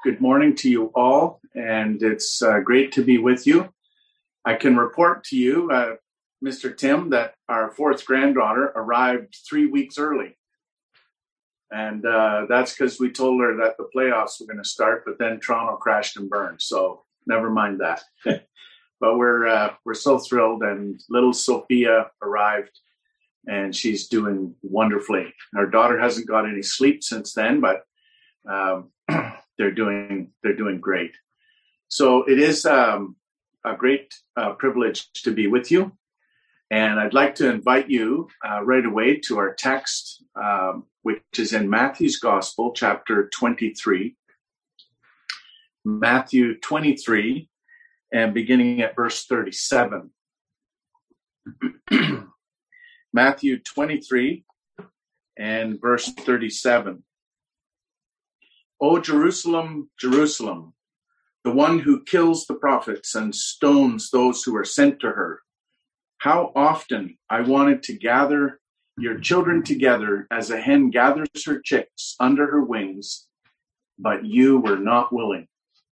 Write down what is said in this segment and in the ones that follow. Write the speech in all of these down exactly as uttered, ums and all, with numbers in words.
Good morning to you all, and it's uh, great to be with you. I can report to you, uh, Mister Tim, that our fourth granddaughter arrived three weeks early. And uh, that's because we told her that the playoffs were going to start, but then Toronto crashed and burned. So never mind that. But we're uh, we're so thrilled, and little Sophia arrived, and she's doing wonderfully. Our daughter hasn't got any sleep since then, but um, they're doing they're doing great. So it is um, a great uh, privilege to be with you, and I'd like to invite you uh, right away to our text, um, which is in Matthew's Gospel, chapter twenty-three. Matthew twenty-three, and beginning at verse thirty-seven. Matthew twenty-three and verse thirty-seven. O Jerusalem, Jerusalem, the one who kills the prophets and stones those who are sent to her. How often I wanted to gather your children together as a hen gathers her chicks under her wings, but you were not willing.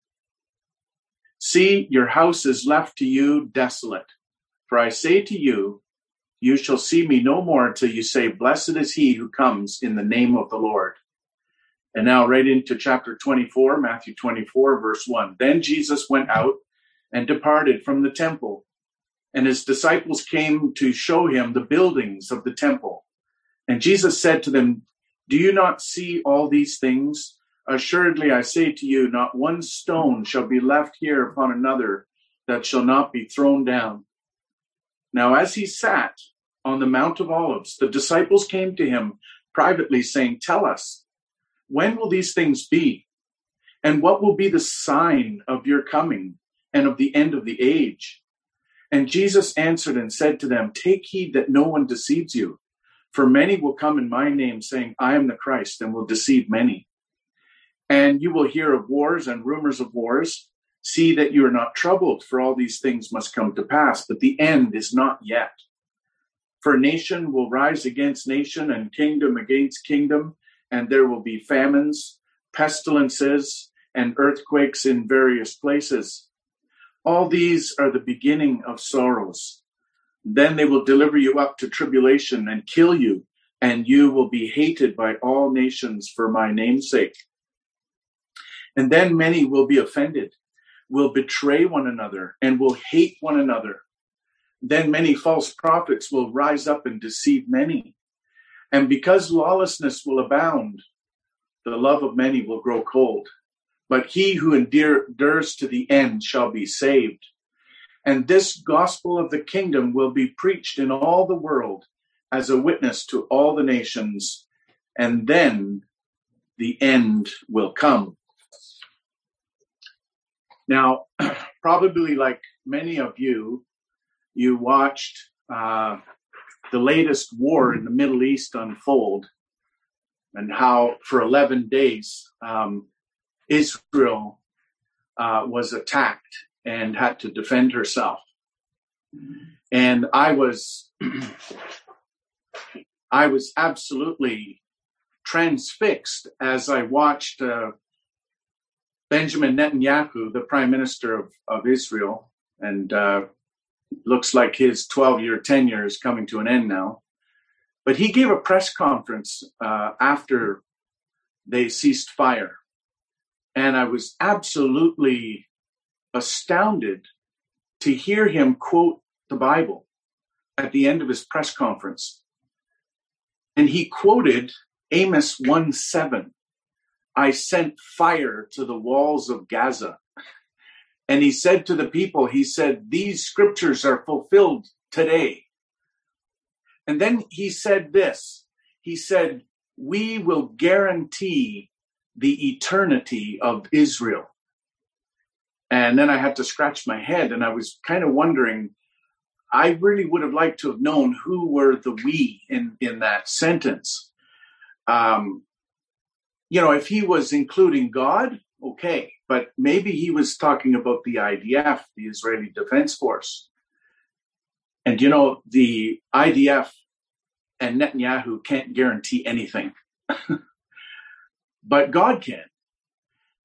See, your house is left to you desolate. For I say to you, you shall see me no more till you say, blessed is he who comes in the name of the Lord. And now right into chapter twenty-four, Matthew twenty-four, verse one. Then Jesus went out and departed from the temple, and his disciples came to show him the buildings of the temple. And Jesus said to them, do you not see all these things? Assuredly, I say to you, not one stone shall be left here upon another that shall not be thrown down. Now, as he sat on the Mount of Olives, the disciples came to him privately, saying, tell us, when will these things be? And what will be the sign of your coming and of the end of the age? And Jesus answered and said to them, take heed that no one deceives you. For many will come in my name, saying, I am the Christ, and will deceive many. And you will hear of wars and rumors of wars. See that you are not troubled, for all these things must come to pass, but the end is not yet. For nation will rise against nation, and kingdom against kingdom, and there will be famines, pestilences, and earthquakes in various places. All these are the beginning of sorrows. Then they will deliver you up to tribulation and kill you, and you will be hated by all nations for my name's sake. And then many will be offended, will betray one another, and will hate one another. Then many false prophets will rise up and deceive many. And because lawlessness will abound, the love of many will grow cold. But he who endures to the end shall be saved. And this gospel of the kingdom will be preached in all the world as a witness to all the nations. And then the end will come. Now, probably like many of you, you watched uh, the latest war in the Middle East unfold, and how for eleven days um, Israel uh, was attacked and had to defend herself. And I was, I was absolutely transfixed as I watched uh, Benjamin Netanyahu, the prime minister of, of Israel, and uh, looks like his twelve-year tenure is coming to an end now. But he gave a press conference uh, after they ceased fire. And I was absolutely astounded to hear him quote the Bible at the end of his press conference. And he quoted Amos one seven. I sent fire to the walls of Gaza. And he said to the people, he said, these scriptures are fulfilled today. And then he said this, he said, we will guarantee the eternity of Israel. And then I had to scratch my head, and I was kind of wondering, I really would have liked to have known who were the we in, in that sentence. Um, you know, if he was including God, okay, but maybe he was talking about the I D F, the Israeli Defense Force. And, you know, the I D F and Netanyahu can't guarantee anything, but God can.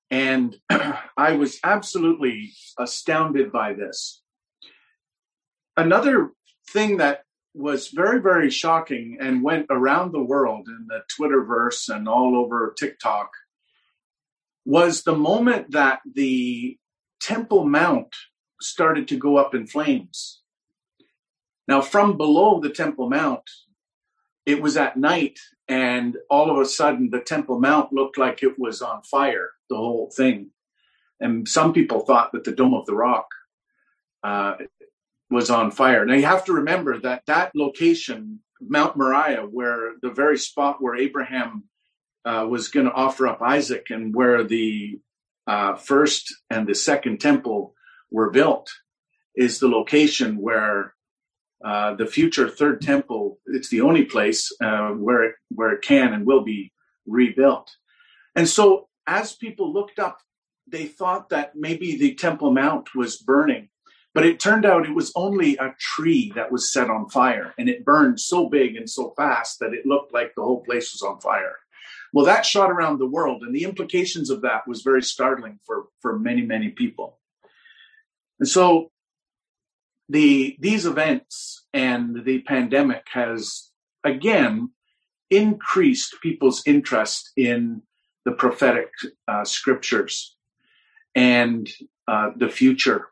And I was absolutely astounded by this. Another thing that was very, very shocking and went around the world in the Twitterverse and all over TikTok was the moment that the Temple Mount started to go up in flames. Now, from below the Temple Mount, it was at night, and all of a sudden the Temple Mount looked like it was on fire, the whole thing. And some people thought that the Dome of the Rock uh, was on fire. Now, you have to remember that that location, Mount Moriah, where the very spot where Abraham uh, was going to offer up Isaac and where the uh, first and the second temple were built, is the location where uh, the future third temple, it's the only place uh, where it, where it can and will be rebuilt. And so as people looked up, they thought that maybe the Temple Mount was burning, but it turned out it was only a tree that was set on fire, and it burned so big and so fast that it looked like the whole place was on fire. Well, that shot around the world, and the implications of that was very startling for, for many, many people. And so the these events and the pandemic has, again, increased people's interest in the prophetic uh, scriptures and uh, the future.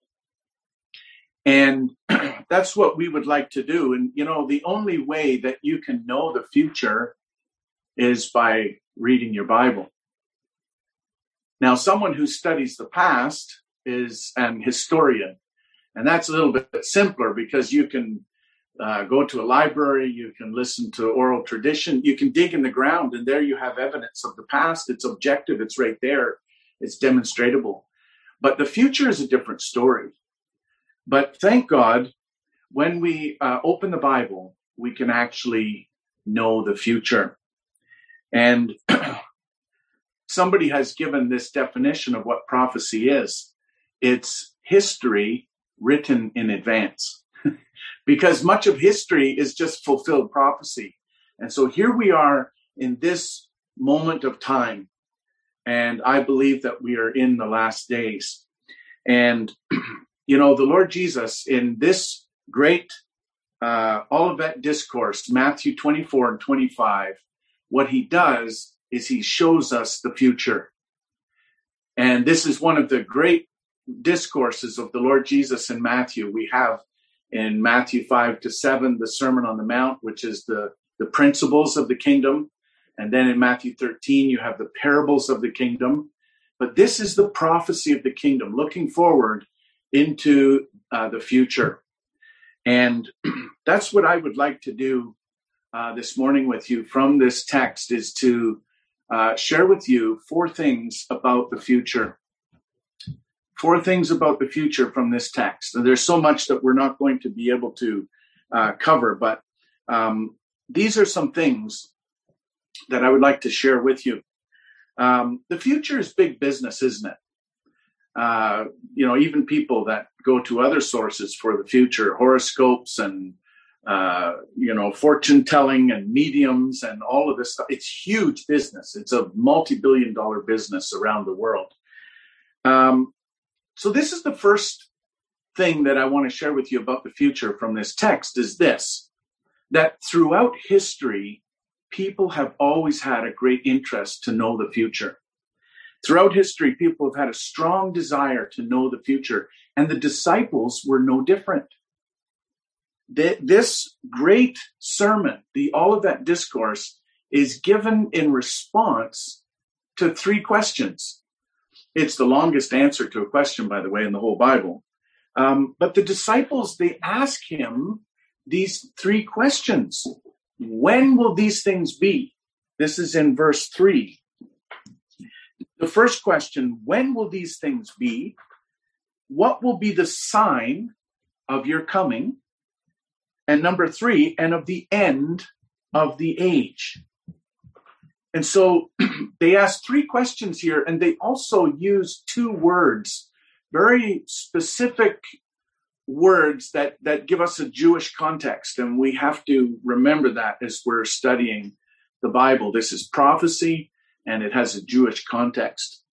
And that's what we would like to do. And, you know, the only way that you can know the future is by reading your Bible. Now, someone who studies the past is an historian. And that's a little bit simpler because you can uh, go to a library, you can listen to oral tradition, you can dig in the ground, and there you have evidence of the past. It's objective, it's right there, it's demonstratable. But the future is a different story. But thank God, when we uh, open the Bible, we can actually know the future. And somebody has given this definition of what prophecy is. It's history written in advance, because much of history is just fulfilled prophecy. And so here we are in this moment of time, and I believe that we are in the last days. And, you know, the Lord Jesus, in this great uh, Olivet discourse, Matthew twenty-four and twenty-five, what he does is he shows us the future. And this is one of the great discourses of the Lord Jesus in Matthew. We have in Matthew five to seven, the Sermon on the Mount, which is the, the principles of the kingdom. And then in Matthew thirteen, you have the parables of the kingdom. But this is the prophecy of the kingdom, looking forward into uh, the future. And that's what I would like to do uh, this morning with you from this text, is to uh, share with you four things about the future. Four things about the future from this text. And there's so much that we're not going to be able to uh, cover, but um, these are some things that I would like to share with you. Um, the future is big business, isn't it? Uh, you know, even people that go to other sources for the future, horoscopes and, uh, you know, fortune telling and mediums and all of this stuff. It's huge business. It's a multi-billion dollar business around the world. Um, so this is the first thing that I want to share with you about the future from this text, is this, that throughout history, people have always had a great interest to know the future. Throughout history, people have had a strong desire to know the future, and the disciples were no different. This great sermon, the Olivet Discourse, is given in response to three questions. It's the longest answer to a question, by the way, in the whole Bible. Um, but the disciples, they ask him these three questions. When will these things be? This is in verse three. The first question, when will these things be? What will be the sign of your coming? And number three, and of the end of the age. And so they ask three questions here, and they also use two words, very specific words that, that give us a Jewish context. And we have to remember that as we're studying the Bible. This is prophecy, and it has a Jewish context.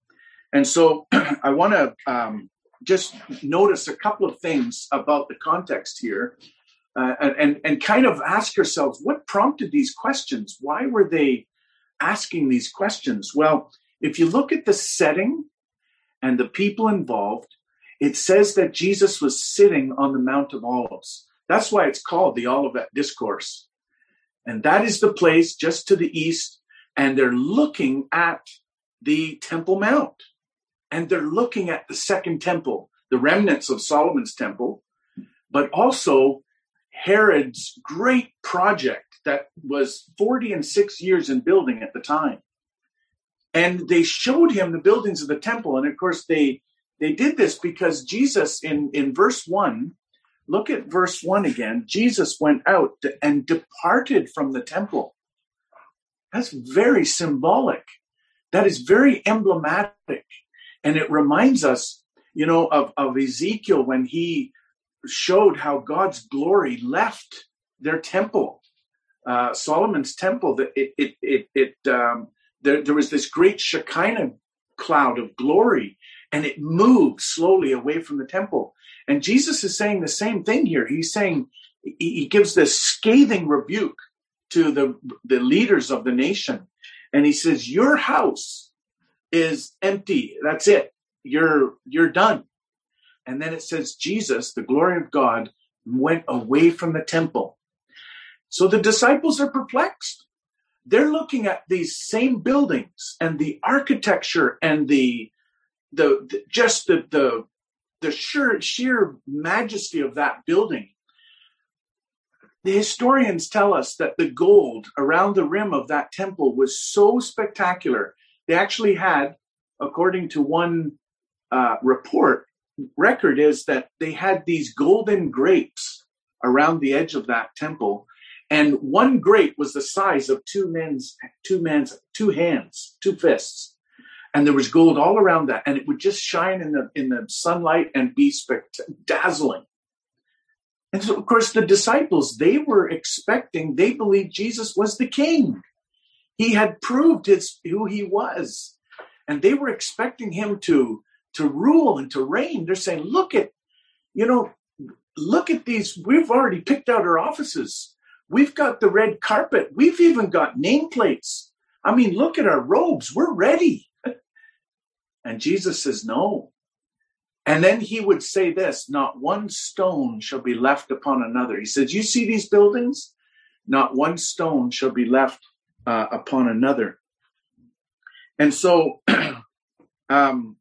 And so I want to um, just notice a couple of things about the context here uh, and, and kind of ask yourselves, what prompted these questions? Why were they asking these questions? Well, if you look at the setting and the people involved, it says that Jesus was sitting on the Mount of Olives. That's why it's called the Olivet Discourse. And that is the place just to the east. And they're looking at the Temple Mount. And they're looking at the second temple, the remnants of Solomon's temple, but also Herod's great project that was forty and six years in building at the time. And they showed him the buildings of the temple. And of course, they they did this because Jesus, in, in verse one, look at verse one again. Jesus went out and departed from the temple. That's very symbolic. That is very emblematic. And it reminds us, you know, of, of Ezekiel when he showed how God's glory left their temple, uh, Solomon's temple. That it, it, it, it um, there, there was this great Shekinah cloud of glory, and it moved slowly away from the temple. And Jesus is saying the same thing here. He's saying, he, he gives this scathing rebuke to the, the leaders of the nation. And he says, your house is empty. That's it. You're, you're done. And then it says, Jesus, the glory of God, went away from the temple. So the disciples are perplexed. They're looking at these same buildings and the architecture and the, the, the just the, the, the sheer, sheer majesty of that building. The historians tell us that the gold around the rim of that temple was so spectacular. They actually had, according to one uh, report, record is that they had these golden grapes around the edge of that temple. And one grape was the size of two men's, two men's, two hands, two fists. And there was gold all around that. And it would just shine in the, in the sunlight and be spect- dazzling. And so, of course, the disciples, they were expecting, they believed Jesus was the king. He had proved his, who he was. And they were expecting him to, to rule and to reign. They're saying, look at, you know, look at these. We've already picked out our offices. We've got the red carpet. We've even got nameplates. I mean, look at our robes. We're ready. And Jesus says, no. And then he would say this, not one stone shall be left upon another. He says, you see these buildings? Not one stone shall be left uh, upon another. And so um,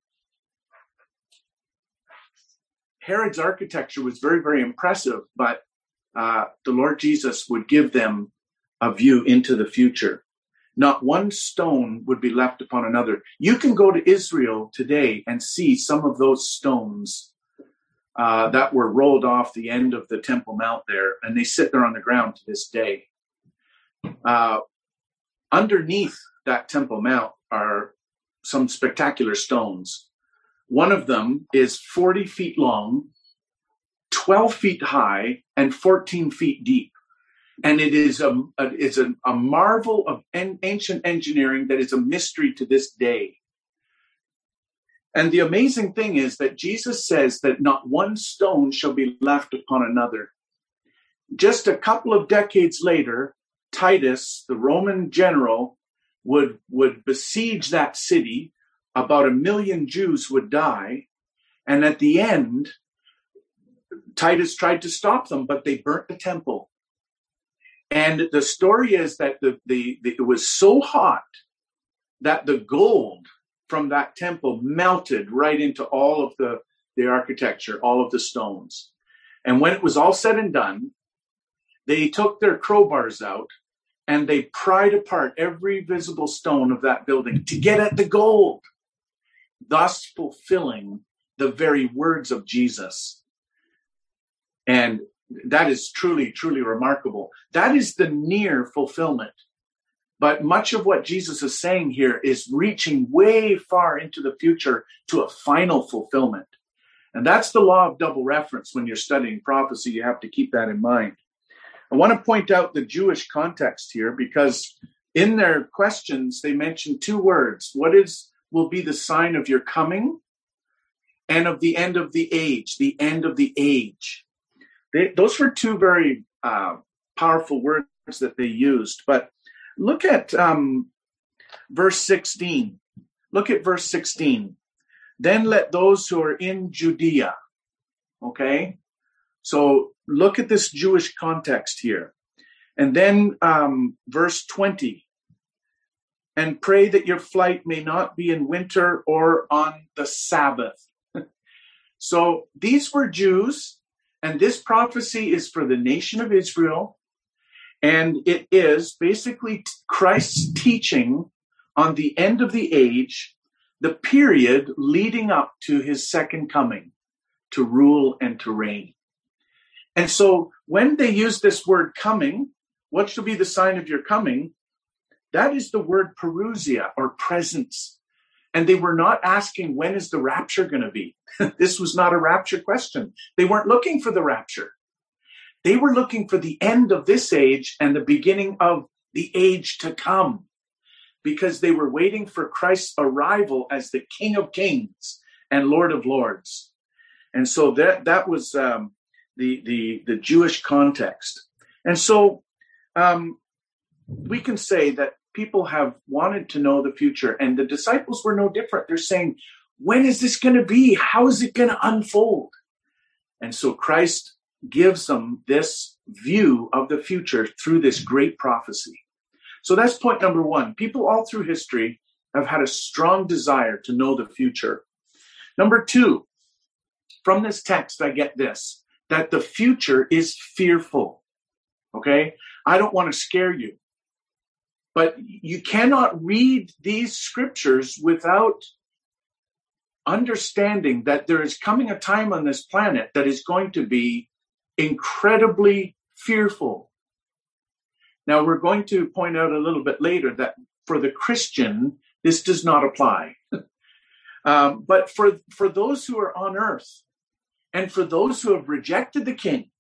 Herod's architecture was very, very impressive, but uh, the Lord Jesus would give them a view into the future. Not one stone would be left upon another. You can go to Israel today and see some of those stones uh, that were rolled off the end of the Temple Mount there, and they sit there on the ground to this day. Uh, underneath that Temple Mount are some spectacular stones. One of them is forty feet long, twelve feet high, and fourteen feet deep. And it is a, a, it's a, a marvel of en- ancient engineering that is a mystery to this day. And the amazing thing is that Jesus says that not one stone shall be left upon another. Just a couple of decades later, Titus, the Roman general, would, would besiege that city. About a million Jews would die. And at the end, Titus tried to stop them, but they burnt the temple. And the story is that the, the, the it was so hot that the gold from that temple melted right into all of the, the architecture, all of the stones. And when it was all said and done, they took their crowbars out and they pried apart every visible stone of that building to get at the gold, thus fulfilling the very words of Jesus. And that is truly, truly remarkable. That is the near fulfillment. But much of what Jesus is saying here is reaching way far into the future to a final fulfillment. And that's the law of double reference. When you're studying prophecy, you have to keep that in mind. I want to point out the Jewish context here because in their questions, they mention two words. What is will be the sign of your coming and of the end of the age, the end of the age. They, those were two very uh, powerful words that they used. But look at um, verse sixteen. Look at verse sixteen. Then let those who are in Judea, okay? So look at this Jewish context here. And then um, verse twenty. And pray that your flight may not be in winter or on the Sabbath. So these were Jews, and this prophecy is for the nation of Israel. And it is basically Christ's teaching on the end of the age, the period leading up to his second coming, to rule and to reign. And so when they use this word coming, what shall be the sign of your coming? That is the word parousia, or presence. And they were not asking, when is the rapture going to be? This was not a rapture question. They weren't looking for the rapture. They were looking for the end of this age and the beginning of the age to come, because they were waiting for Christ's arrival as the King of Kings and Lord of Lords. And so that that was um, the, the, the Jewish context. And so um, we can say that people have wanted to know the future, and the disciples were no different. They're saying, when is this going to be? How is it going to unfold? And so Christ gives them this view of the future through this great prophecy. So that's point number one. People all through history have had a strong desire to know the future. Number two, from this text, I get this, that the future is fearful. Okay? I don't want to scare you. But you cannot read these scriptures without understanding that there is coming a time on this planet that is going to be incredibly fearful. Now, we're going to point out a little bit later that for the Christian, this does not apply. um, but for, for those who are on earth, and for those who have rejected the King,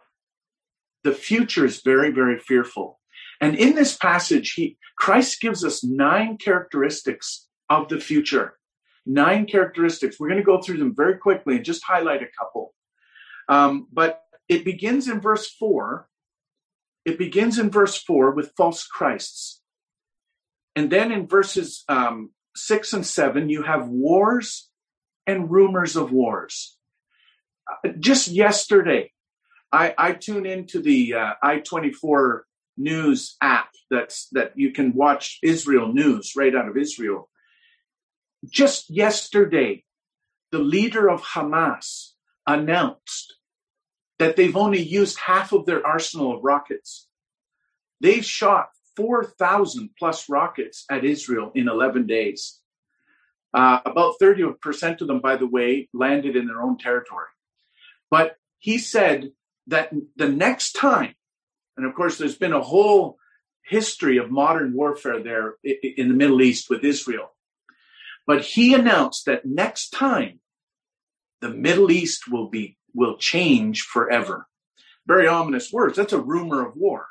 the future is very, very fearful. And in this passage, he, Christ gives us nine characteristics of the future. Nine characteristics. We're going to go through them very quickly and just highlight a couple. Um, but it begins in verse four. It begins in verse four with false Christs. And then in verses um, six and seven, you have wars and rumors of wars. Uh, just yesterday, I, I tune into the uh, I twenty-four news app that's that you can watch Israel news right out of Israel. Just yesterday, the leader of Hamas announced that they've only used half of their arsenal of rockets. They've shot four thousand plus rockets at Israel in eleven days. Uh, about thirty percent of them, by the way, landed in their own territory. But he said that the next time, and of course, there's been a whole history of modern warfare there in the Middle East with Israel. But he announced that next time, the Middle East will be will change forever. Very ominous words. That's a rumor of war.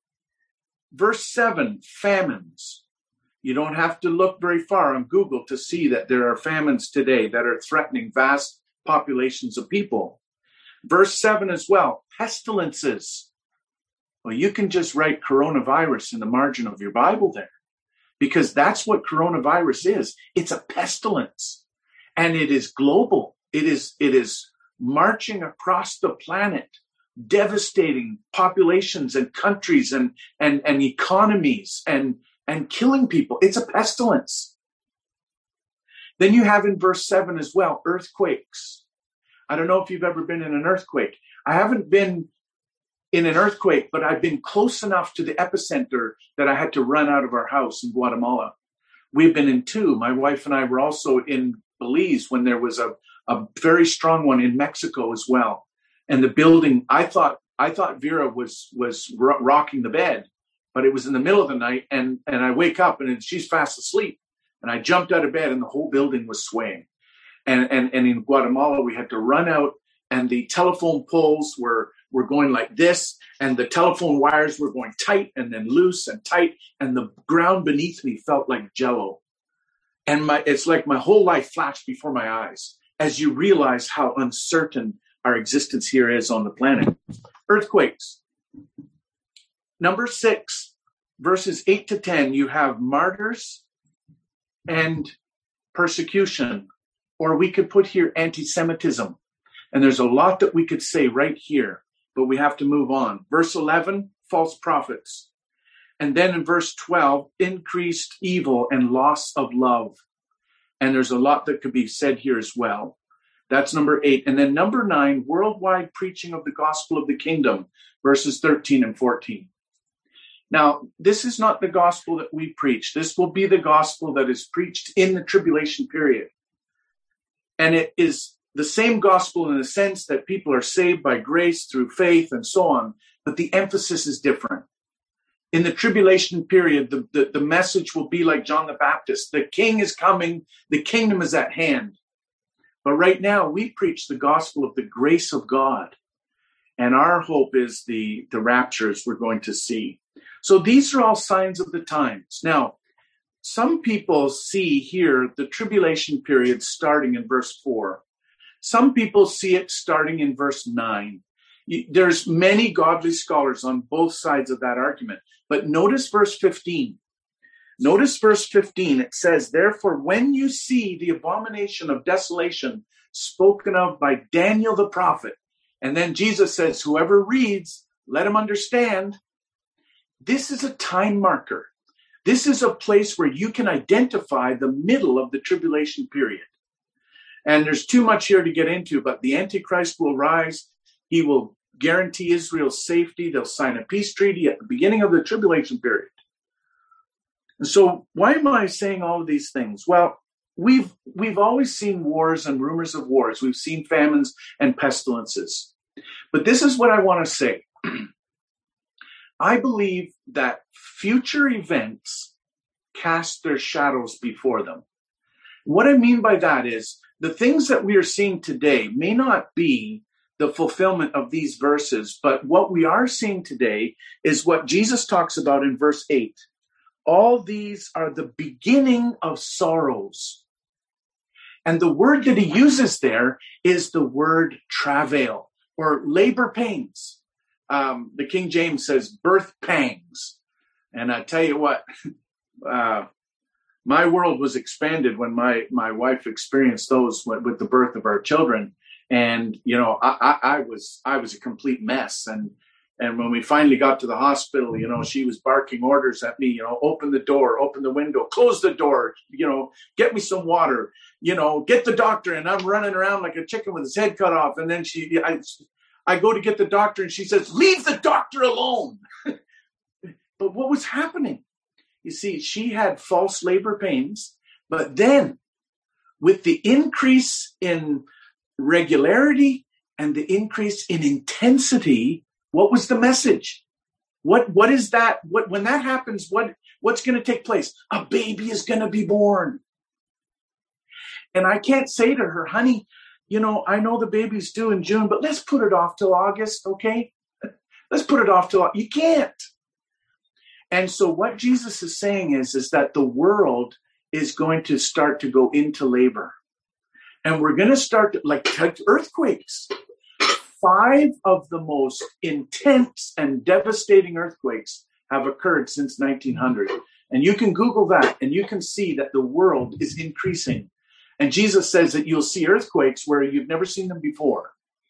Verse seven, famines. You don't have to look very far on Google to see that there are famines today that are threatening vast populations of people. Verse seven as well, pestilences. Well, you can just write coronavirus in the margin of your Bible there, because that's what coronavirus is. It's a pestilence, and it is global. It is, it is marching across the planet, devastating populations and countries and, and, and economies and, and killing people. It's a pestilence. Then you have in verse seven as well, earthquakes. I don't know if you've ever been in an earthquake. I haven't been in an earthquake, but I've been close enough to the epicenter that I had to run out of our house in Guatemala. We've been in two. My wife and I were also in Belize when there was a, a very strong one in Mexico as well. And the building, I thought, I thought Vera was, was ro- rocking the bed, but it was in the middle of the night, and, and I wake up and she's fast asleep. And I jumped out of bed and the whole building was swaying. And, and, and in Guatemala, we had to run out, and the telephone poles were, were going like this, and the telephone wires were going tight and then loose and tight, and the ground beneath me felt like jello. And my, it's like my whole life flashed before my eyes as you realize how uncertain our existence here is on the planet. Earthquakes. Number six, verses eight to ten, you have martyrs and persecution, or we could put here anti-Semitism. And there's a lot that we could say right here, but we have to move on. Verse eleven, false prophets. And then in verse twelve, increased evil and loss of love. And there's a lot that could be said here as well. That's number eight. And then number nine, worldwide preaching of the gospel of the kingdom, verses thirteen and fourteen. Now, this is not the gospel that we preach. This will be the gospel that is preached in the tribulation period. And it is the same gospel in the sense that people are saved by grace through faith and so on, but the emphasis is different. In the tribulation period, the, the, the message will be like John the Baptist. The king is coming. The kingdom is at hand. But right now, we preach the gospel of the grace of God. And our hope is the, the raptures we're going to see. So these are all signs of the times. Now, some people see here the tribulation period starting in verse four. Some people see it starting in verse nine. There's many godly scholars on both sides of that argument. But notice verse fifteen. Notice verse fifteen. It says, therefore, when you see the abomination of desolation spoken of by Daniel the prophet, and then Jesus says, whoever reads, let him understand. This is a time marker. This is a place where you can identify the middle of the tribulation period. And there's too much here to get into, but the Antichrist will rise. He will guarantee Israel's safety. They'll sign a peace treaty at the beginning of the tribulation period. And so why am I saying all of these things? Well, we've we've always seen wars and rumors of wars. We've seen famines and pestilences. But this is what I want to say. I believe that future events cast their shadows before them. What I mean by that is the things that we are seeing today may not be the fulfillment of these verses, but what we are seeing today is what Jesus talks about in verse eight. All these are the beginning of sorrows. And the word that he uses there is the word travail or labor pains. Um, the King James says birth pangs. And I tell you what, uh, my world was expanded when my, my wife experienced those with, with the birth of our children. And, you know, I, I, I was, I was a complete mess. And, and when we finally got to the hospital, you know, she was barking orders at me, you know, open the door, open the window, close the door, you know, get me some water, you know, get the doctor. And I'm running around like a chicken with his head cut off. And then she, I, I go to get the doctor and she says, leave the doctor alone. But what was happening? You see, she had false labor pains, but then with the increase in regularity and the increase in intensity, what was the message? What, what is that? What, when that happens, what, what's going to take place? A baby is going to be born. And I can't say to her, honey, you know, I know the baby's due in June, but let's put it off till August, okay? Let's put it off till, you can't. And so what Jesus is saying is, is that the world is going to start to go into labor. And we're going to start to, like earthquakes. Five of the most intense and devastating earthquakes have occurred since nineteen hundred. And you can Google that and you can see that the world is increasing. And Jesus says that you'll see earthquakes where you've never seen them before.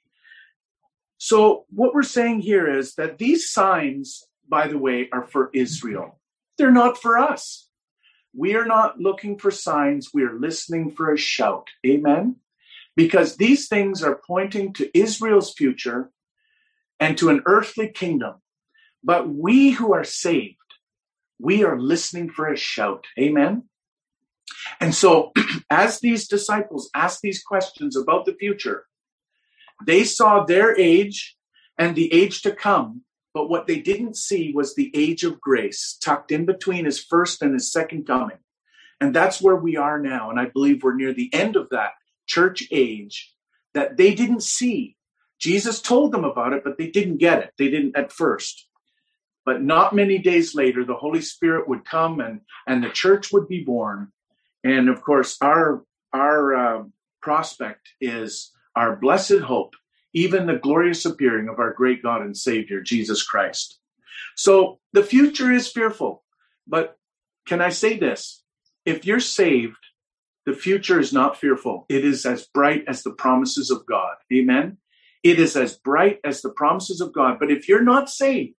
So what we're saying here is that these signs, by the way, are for Israel. They're not for us. We are not looking for signs. We are listening for a shout. Amen? Because these things are pointing to Israel's future and to an earthly kingdom. But we who are saved, we are listening for a shout. Amen? And so as these disciples asked these questions about the future, they saw their age and the age to come. But what they didn't see was the age of grace tucked in between his first and his second coming. And that's where we are now. And I believe we're near the end of that church age that they didn't see. Jesus told them about it, but they didn't get it. They didn't at first. But not many days later, the Holy Spirit would come and, and the church would be born. And of course, our, our uh, prospect is our blessed hope, even the glorious appearing of our great God and Savior, Jesus Christ. So the future is fearful, but can I say this? If you're saved, the future is not fearful. It is as bright as the promises of God. Amen. It is as bright as the promises of God. But if you're not saved,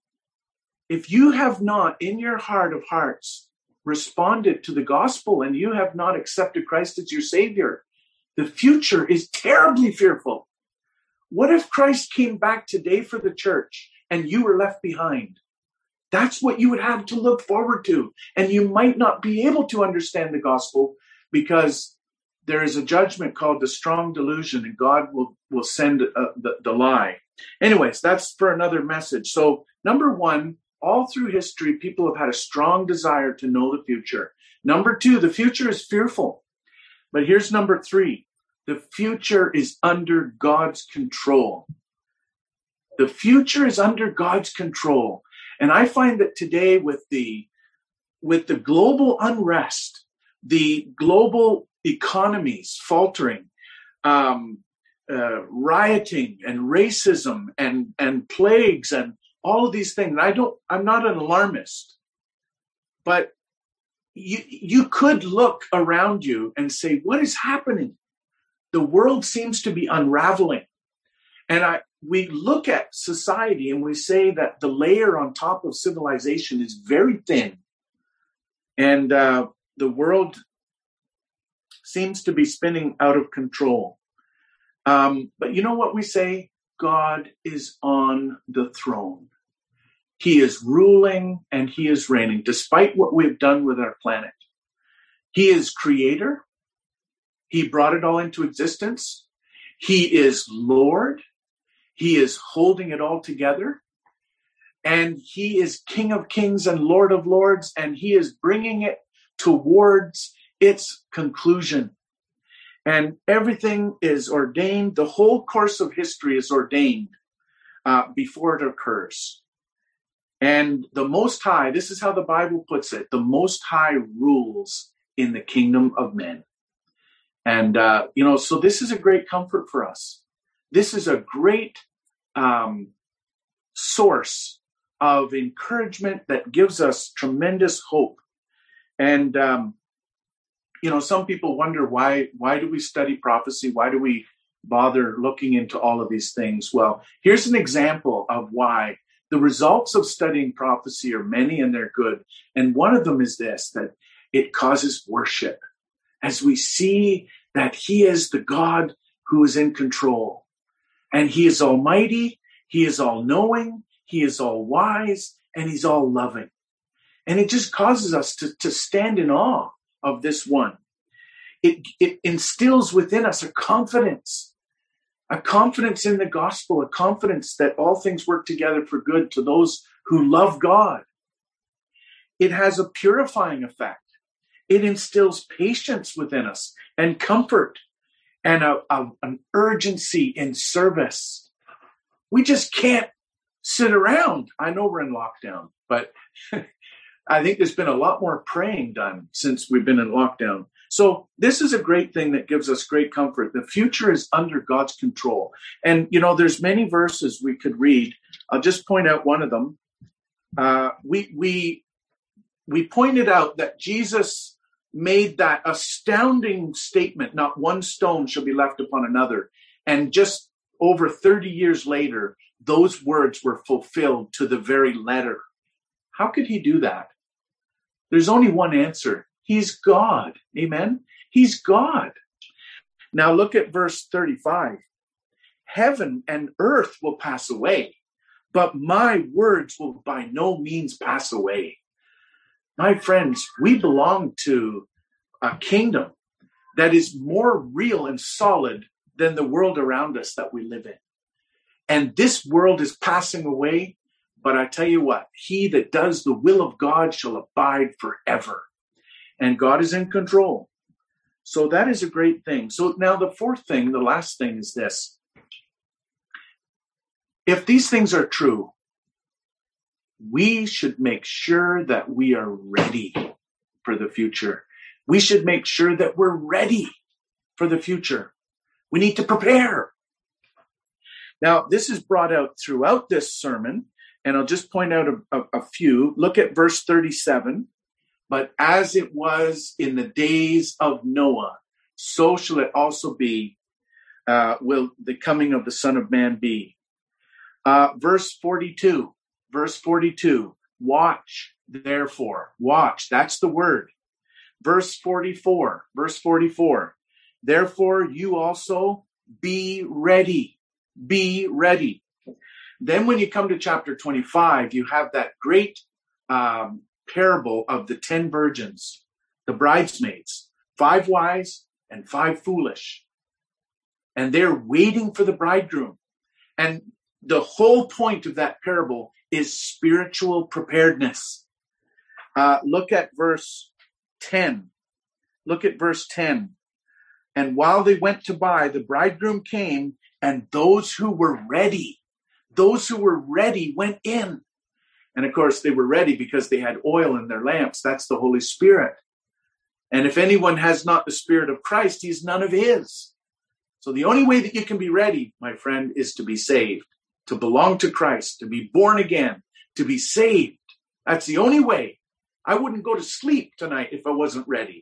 if you have not in your heart of hearts responded to the gospel and you have not accepted Christ as your Savior, the future is terribly fearful. What if Christ came back today for the church and you were left behind? That's what you would have to look forward to. And you might not be able to understand the gospel because there is a judgment called the strong delusion, and God will, will send uh, the, the lie. Anyways, that's for another message. So number one, all through history, people have had a strong desire to know the future. Number two, the future is fearful. But here's number three. The future is under God's control. The future is under God's control. And I find that today with the, with the global unrest, the global economies faltering, um, uh, rioting and racism and, and plagues and all of these things. I don't, I'm not an alarmist, but you, you could look around you and say, what is happening? The world seems to be unraveling. And I, we look at society and we say that the layer on top of civilization is very thin. And uh, the world seems to be spinning out of control. Um, but you know what we say? God is on the throne. He is ruling and he is reigning, despite what we've done with our planet. He is creator. He brought it all into existence. He is Lord. He is holding it all together. And he is King of Kings and Lord of Lords, and he is bringing it towards its conclusion. And everything is ordained. The whole course of history is ordained uh, before it occurs. And the Most High, this is how the Bible puts it, the Most High rules in the kingdom of men. And, uh, you know, so this is a great comfort for us. This is a great um, source of encouragement that gives us tremendous hope. And, um, you know, some people wonder why, why do we study prophecy? Why do we bother looking into all of these things? Well, here's an example of why. The results of studying prophecy are many and they're good. And one of them is this, that it causes worship as we see that he is the God who is in control. And he is almighty, he is all-knowing, he is all-wise, and he's all-loving. And it just causes us to, to stand in awe of this one. It, it instills within us a confidence, a confidence in the gospel, a confidence that all things work together for good to those who love God. It has a purifying effect. It instills patience within us and comfort and a, a, an urgency in service. We just can't sit around. I know we're in lockdown, but I think there's been a lot more praying done since we've been in lockdown. So this is a great thing that gives us great comfort. The future is under God's control. And, you know, there's many verses we could read. I'll just point out one of them. Uh, we, we, we pointed out that Jesus made that astounding statement, not one stone shall be left upon another. And just over thirty years later, those words were fulfilled to the very letter. How could he do that? There's only one answer. He's God. Amen. He's God. Now look at verse thirty-five. Heaven and earth will pass away, but my words will by no means pass away. My friends, we belong to a kingdom that is more real and solid than the world around us that we live in. And this world is passing away, but I tell you what, he that does the will of God shall abide forever. And God is in control. So that is a great thing. So now the fourth thing, the last thing is this. If these things are true, we should make sure that we are ready for the future. We should make sure that we're ready for the future. We need to prepare. Now, this is brought out throughout this sermon, and I'll just point out a, a, a few. Look at verse thirty-seven. But as it was in the days of Noah, so shall it also be, uh, will the coming of the Son of Man be. Uh, verse forty-two, verse forty-two, watch, therefore, watch, that's the word. Verse forty-four, verse forty-four, therefore you also be ready, be ready. Then when you come to chapter twenty-five, you have that great um, parable of the ten virgins, the bridesmaids, five wise and five foolish. And they're waiting for the bridegroom. And the whole point of that parable is spiritual preparedness. Uh, look at verse ten. Look at verse ten. And while they went to buy, the bridegroom came, and those who were ready, those who were ready went in. And of course, they were ready because they had oil in their lamps. That's the Holy Spirit. And if anyone has not the Spirit of Christ, he's none of his. So the only way that you can be ready, my friend, is to be saved, to belong to Christ, to be born again, to be saved. That's the only way. I wouldn't go to sleep tonight if I wasn't ready.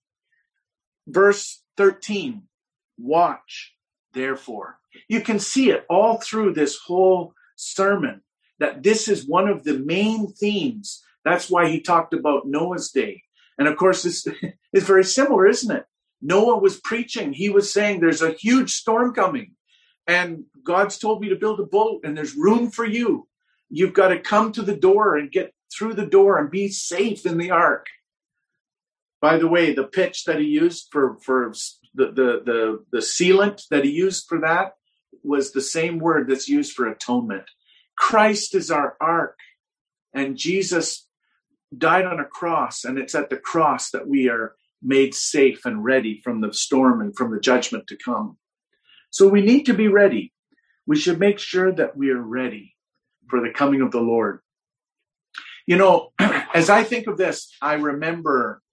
Verse thirteen, watch, therefore. You can see it all through this whole sermon, that this is one of the main themes. That's why he talked about Noah's day. And of course, this is very similar, isn't it? Noah was preaching. He was saying there's a huge storm coming. And God's told me to build a boat, and there's room for you. You've got to come to the door and get through the door and be safe in the ark. By the way, the pitch that he used for, for the, the, the, the sealant that he used for that was the same word that's used for atonement. Christ is our ark, and Jesus died on a cross, and it's at the cross that we are made safe and ready from the storm and from the judgment to come. So we need to be ready. We should make sure that we are ready for the coming of the Lord. You know, as I think of this, I remember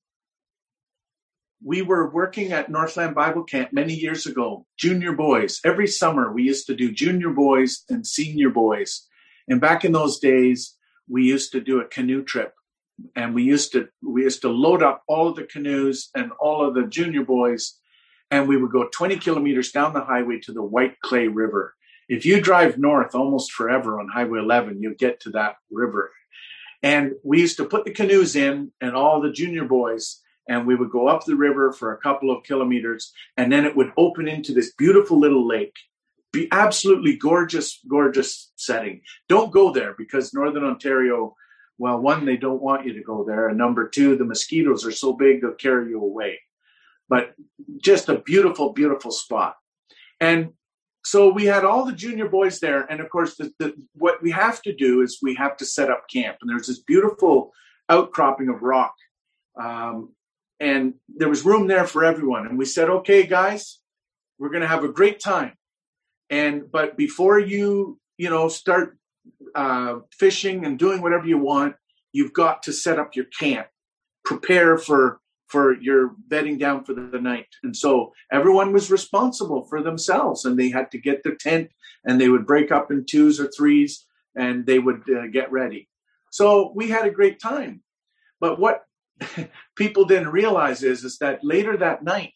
we were working at Northland Bible Camp many years ago, junior boys. Every summer we used to do junior boys and senior boys. And back in those days, we used to do a canoe trip. And we used to we used to load up all of the canoes and all of the junior boys, and we would go twenty kilometers down the highway to the White Clay River. If you drive north almost forever on Highway eleven, you get to that river. And we used to put the canoes in, and all the junior boys, and we would go up the river for a couple of kilometers, and then it would open into this beautiful little lake. Be absolutely gorgeous, gorgeous setting. Don't go there because Northern Ontario, well, one, they don't want you to go there. And number two, the mosquitoes are so big, they'll carry you away. But just a beautiful, beautiful spot. And so we had all the junior boys there. And of course, the, the, what we have to do is we have to set up camp. And there's this beautiful outcropping of rock. Um, and there was room there for everyone. And we said, okay, guys, we're going to have a great time. And but before you, you know, start uh, fishing and doing whatever you want, you've got to set up your camp, prepare for for your bedding down for the night. And so everyone was responsible for themselves, and they had to get their tent, and they would break up in twos or threes, and they would uh, get ready. So we had a great time. But what people didn't realize is, is that later that night,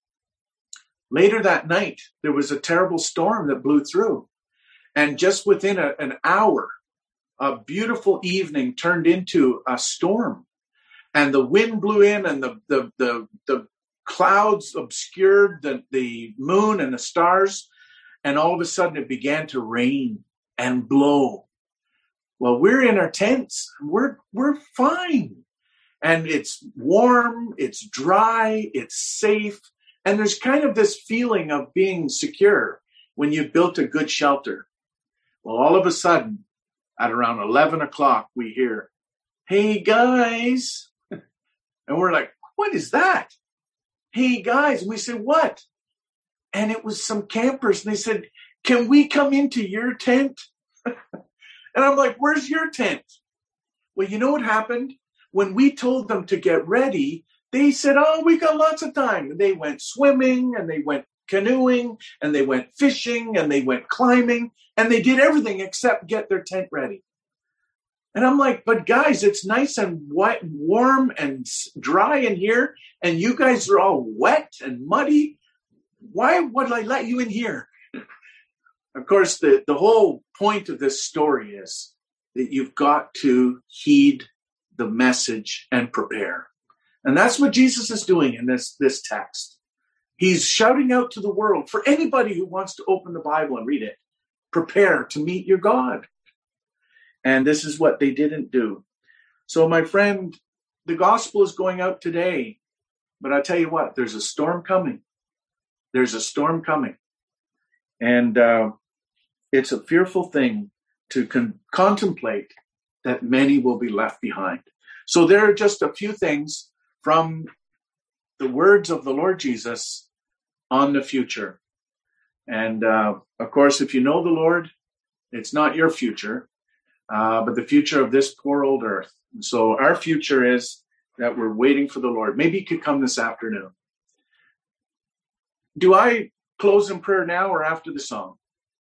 later that night, there was a terrible storm that blew through. And just within a, an hour, a beautiful evening turned into a storm. And the wind blew in, and the the the, the clouds obscured the, the moon and the stars. And all of a sudden it began to rain and blow. Well, we're in our tents. We're we're fine. And it's warm, it's dry, it's safe. And there's kind of this feeling of being secure when you've built a good shelter. Well, all of a sudden, at around eleven o'clock, we hear, "Hey, guys." And we're like, what is that? Hey, guys. And we said, what? And it was some campers. And they said, can we come into your tent? And I'm like, where's your tent? Well, you know what happened? When we told them to get ready, They said, oh, we got lots of time. And they went swimming, and they went canoeing, and they went fishing, and they went climbing, and they did everything except get their tent ready. And I'm like, but guys, it's nice and wet, warm and dry in here, and you guys are all wet and muddy. Why would I let you in here? Of course, the, the whole point of this story is that you've got to heed the message and prepare. And that's what Jesus is doing in this, this text. He's shouting out to the world, for anybody who wants to open the Bible and read it, prepare to meet your God. And this is what they didn't do. So, my friend, the gospel is going out today. But I'll tell you what, there's a storm coming. There's a storm coming. And uh, it's a fearful thing to con- contemplate that many will be left behind. So there are just a few things from the words of the Lord Jesus on the future. And uh, of course, if you know the Lord, it's not your future, uh, but the future of this poor old earth. And so our future is that we're waiting for the Lord. Maybe he could come this afternoon. Do I close in prayer now or after the song?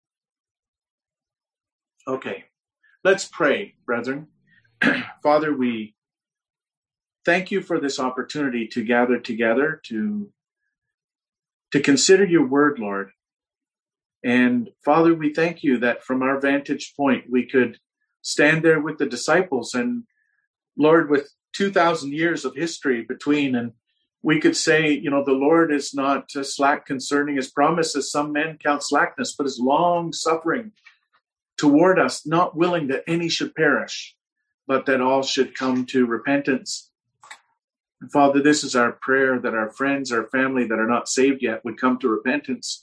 Okay, let's pray, brethren. Father, we thank you for this opportunity to gather together to, to consider your word, Lord. And Father, we thank you that from our vantage point, we could stand there with the disciples and, Lord, with two thousand years of history between, and we could say, you know, the Lord is not slack concerning his promises. Some men count slackness, but is long suffering toward us, not willing that any should perish, but that all should come to repentance. And Father, this is our prayer, that our friends, our family that are not saved yet would come to repentance.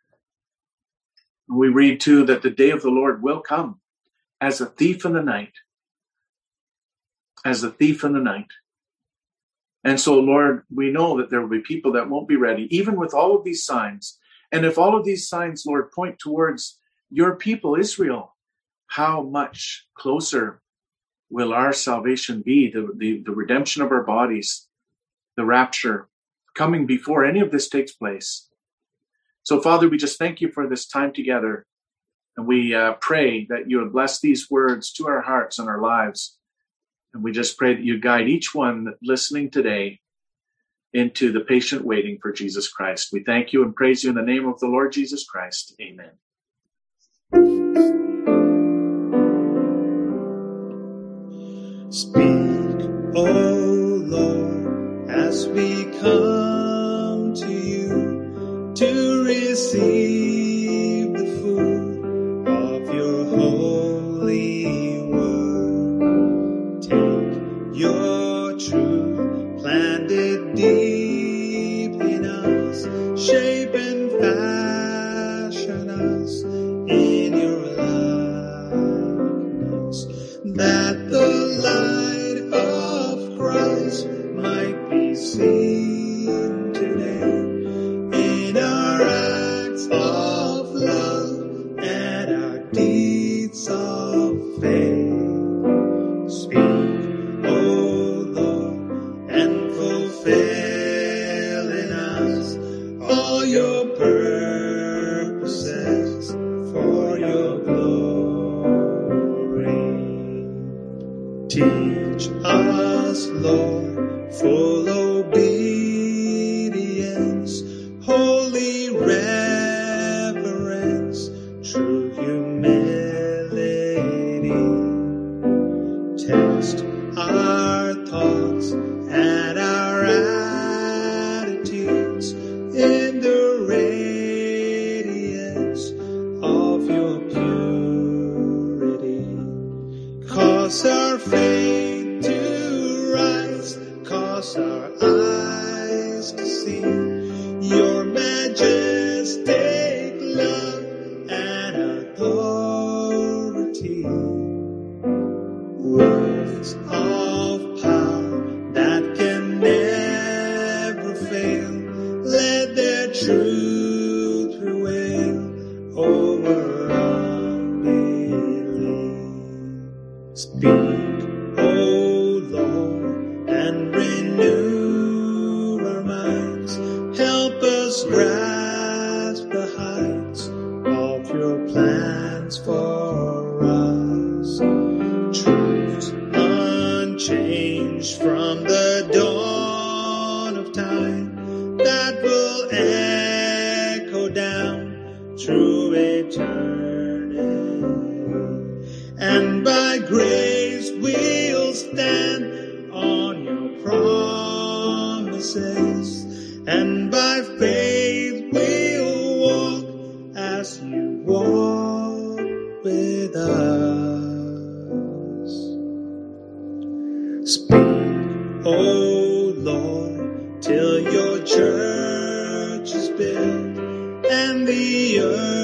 We read too that the day of the Lord will come as a thief in the night, as a thief in the night. And so, Lord, we know that there will be people that won't be ready, even with all of these signs. And if all of these signs, Lord, point towards your people, Israel, how much closer will our salvation be, the, the, the redemption of our bodies, the rapture, coming before any of this takes place. So, Father, we just thank you for this time together. And we uh, pray that you would bless these words to our hearts and our lives. And we just pray that you guide each one listening today into the patient waiting for Jesus Christ. We thank you and praise you in the name of the Lord Jesus Christ. Amen. Speak, O Lord, as we come to you to receive the food of your holy word. Take your truth, plant it deep in us, shape and fashion us in your likeness, that the light of Christ might be seen today in our acts of love and our deeds of faith. Speak, O Lord, and fulfill in us all your purpose. through eternity. And by grace we'll stand on your promises, and by faith we'll walk as you walk with us. Speak, O Lord, till your church is built and the earth